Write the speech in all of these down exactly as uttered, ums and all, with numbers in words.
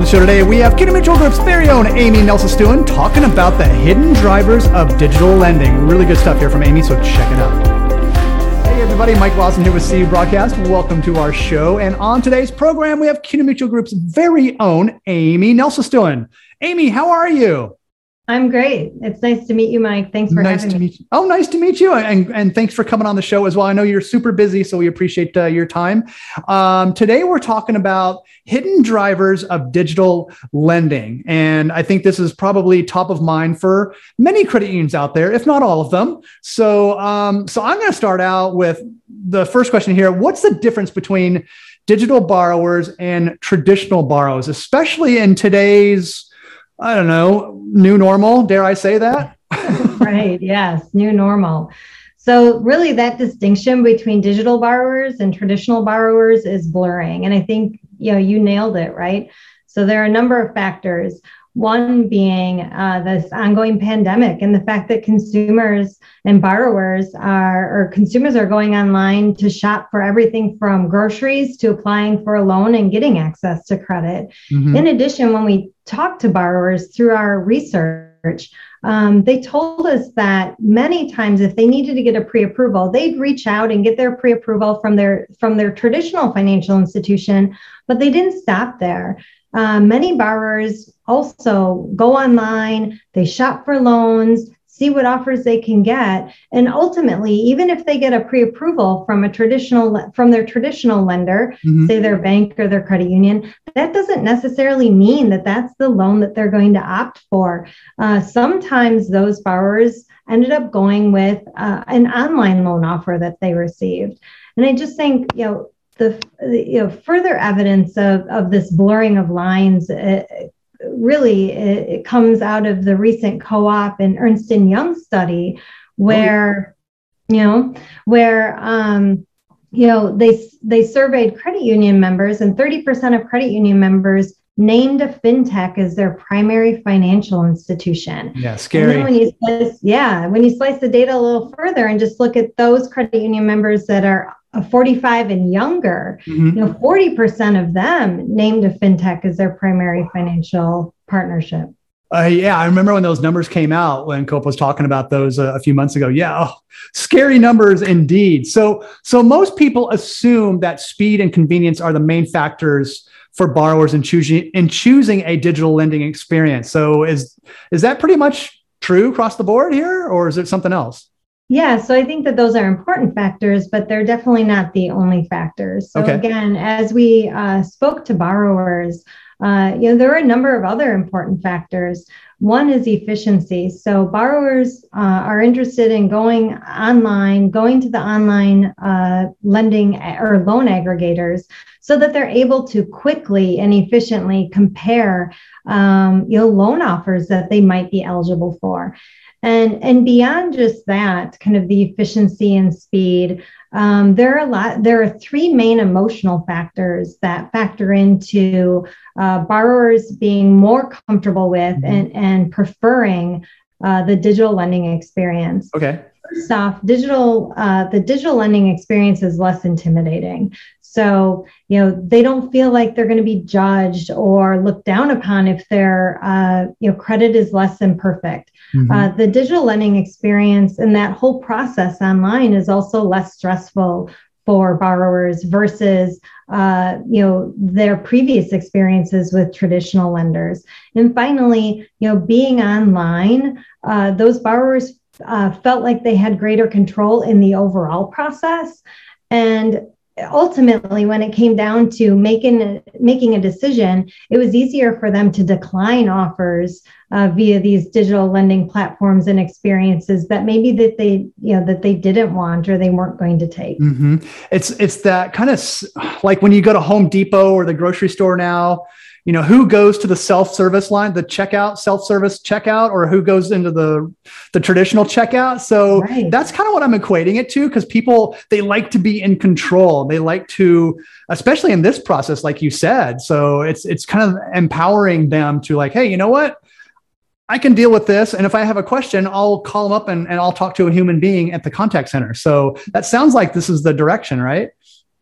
the show today, we have Kidder Mutual Group's very own Amy Nelson-Stewin talking about the hidden drivers of digital lending. Really good stuff here from Amy, so check it out. Hey everybody, Mike Lawson here with C U Broadcast. Welcome to our show. And on today's program, we have Kidder Mutual Group's very own Amy Nelson-Stewin. Amy, how are you? I'm great. It's nice to meet you, Mike. Thanks for nice having to me. Meet you. Oh, nice to meet you. And, and thanks for coming on the show as well. I know you're super busy, so we appreciate uh, your time. Um, today, we're talking about hidden drivers of digital lending. And I think this is probably top of mind for many credit unions out there, if not all of them. So, um, so I'm going to start out with the first question here. What's the difference between digital borrowers and traditional borrowers, especially in today's I don't know, new normal, dare I say that? Right. Yes. New normal. So really that distinction between digital borrowers and traditional borrowers is blurring. And I think, you know, you nailed it, right? So there are a number of factors. One being uh, this ongoing pandemic and the fact that consumers and borrowers are, or consumers are going online to shop for everything from groceries to applying for a loan and getting access to credit. Mm-hmm. In addition, when we talk to borrowers through our research, um, they told us that many times if they needed to get a pre-approval, they'd reach out and get their pre-approval from their from their traditional financial institution, but they didn't stop there. Uh, many borrowers also go online, they shop for loans, see what offers they can get, and ultimately, even if they get a pre-approval from a traditional from their traditional lender, mm-hmm. say their bank or their credit union, that doesn't necessarily mean that that's the loan that they're going to opt for. Uh, sometimes those borrowers ended up going with uh, an online loan offer that they received, and I just think, you know. The, the you know further evidence of, of this blurring of lines uh, really it, it comes out of the recent Co-op and Ernst and Young study where you know where um, you know they they surveyed credit union members, and thirty percent of credit union members named a fintech as their primary financial institution. Yeah, scary. And then when you slice, yeah, when you slice the data a little further and just look at those credit union members that are forty-five and younger, mm-hmm. you know, forty percent of them named a fintech as their primary financial partnership. Uh, yeah, I remember when those numbers came out when Cope was talking about those uh, a few months ago. Yeah, oh, scary numbers indeed. So, so most people assume that speed and convenience are the main factors for borrowers in choosing in choosing a digital lending experience. So, is is that pretty much true across the board here, or is it something else? Yeah, so I think that those are important factors, but they're definitely not the only factors. So okay. Again, as we uh, spoke to borrowers, uh, you know, there are a number of other important factors. One is efficiency. So borrowers uh, are interested in going online, going to the online uh, lending or loan aggregators so that they're able to quickly and efficiently compare, um, you know, loan offers that they might be eligible for. And, and beyond just that, kind of the efficiency and speed, um, there are a lot. There are three main emotional factors that factor into uh, borrowers being more comfortable with mm-hmm. and, and preferring uh, the digital lending experience. Okay. First off, digital uh, the digital lending experience is less intimidating. So, you know, they don't feel like they're going to be judged or looked down upon if their, uh, you know, credit is less than perfect. Mm-hmm. Uh, the digital lending experience and that whole process online is also less stressful for borrowers versus, uh, you know, their previous experiences with traditional lenders. And finally, you know, being online, uh, those borrowers uh, felt like they had greater control in the overall process. And ultimately, when it came down to making making a decision, it was easier for them to decline offers uh, via these digital lending platforms and experiences that maybe that they you know that they didn't want or they weren't going to take. Mm-hmm. It's it's that kind of like when you go to Home Depot or the grocery store now. You know, who goes to the self-service line, the checkout, self-service checkout, or who goes into the, the traditional checkout? So right. That's kind of what I'm equating it to, because people, they like to be in control. They like to, especially in this process, like you said. So it's it's kind of empowering them to like, hey, you know what? I can deal with this. And if I have a question, I'll call them up and, and I'll talk to a human being at the contact center. So that sounds like this is the direction, right?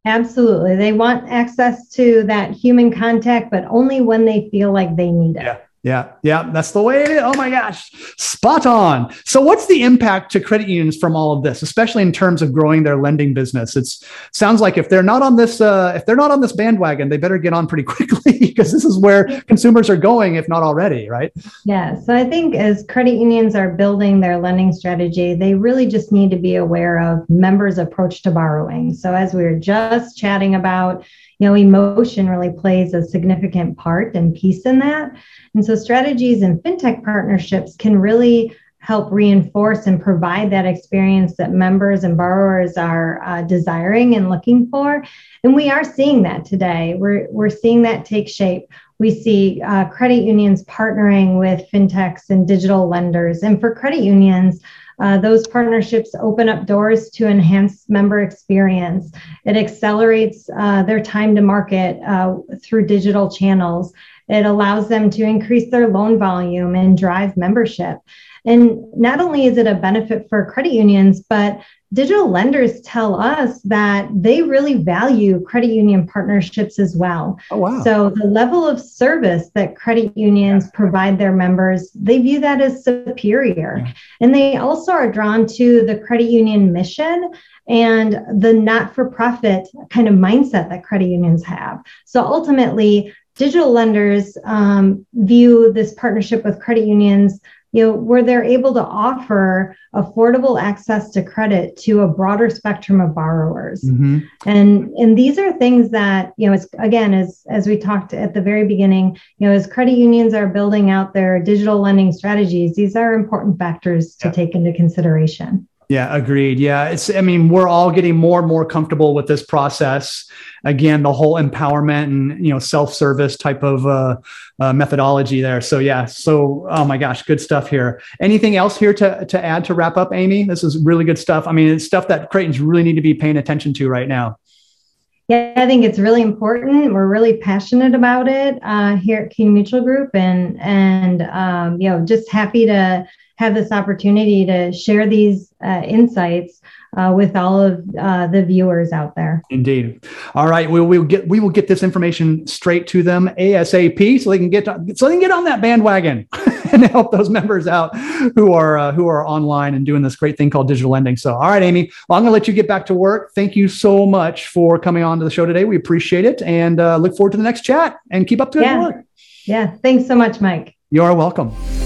Absolutely. They want access to that human contact, but only when they feel like they need it. Yeah. Yeah, yeah, that's the way it is. Oh my gosh, spot on. So what's the impact to credit unions from all of this, especially in terms of growing their lending business? It's sounds like if they're not on this, uh, if they're not on this bandwagon, they better get on pretty quickly because this is where consumers are going, if not already, right? Yeah, so I think as credit unions are building their lending strategy, they really just need to be aware of members' approach to borrowing. So as we were just chatting about, you know, emotion really plays a significant part and piece in that. And so strategies and fintech partnerships can really help reinforce and provide that experience that members and borrowers are uh, desiring and looking for. And we are seeing that today. We're, we're seeing that take shape. We see uh, credit unions partnering with fintechs and digital lenders. And for credit unions, Uh, those partnerships open up doors to enhance member experience. It accelerates uh, their time to market uh, through digital channels. It allows them to increase their loan volume and drive membership. And not only is it a benefit for credit unions, but digital lenders tell us that they really value credit union partnerships as well. Oh, wow. So the level of service that credit unions provide their members, they view that as superior. Yeah. And they also are drawn to the credit union mission and the not-for-profit kind of mindset that credit unions have. So ultimately, digital lenders um, view this partnership with credit unions, you know, where they're able to offer affordable access to credit to a broader spectrum of borrowers. Mm-hmm. And, and these are things that, you know, it's, again, as, as we talked at the very beginning, you know, as credit unions are building out their digital lending strategies, these are important factors to yeah. take into consideration. Yeah, agreed. Yeah, it's, I mean, we're all getting more and more comfortable with this process. Again, the whole empowerment and, you know, self-service type of uh, uh, methodology there. So yeah, so, oh my gosh, good stuff here. Anything else here to, to add to wrap up, Amy? This is really good stuff. I mean, it's stuff that credit unions really need to be paying attention to right now. Yeah, I think it's really important. We're really passionate about it uh, here at King Mutual Group, and, and um, you know, just happy to have this opportunity to share these uh, insights uh, with all of uh, the viewers out there. Indeed. All right, we will get we will get this information straight to them ASAP, so they can get to, so they can get on that bandwagon and help those members out who are uh, who are online and doing this great thing called digital lending. So, all right, Amy, well, I'm going to let you get back to work. Thank you so much for coming on to the show today. We appreciate it, and uh, look forward to the next chat. And keep up the good yeah. work. Yeah. Thanks so much, Mike. You're welcome.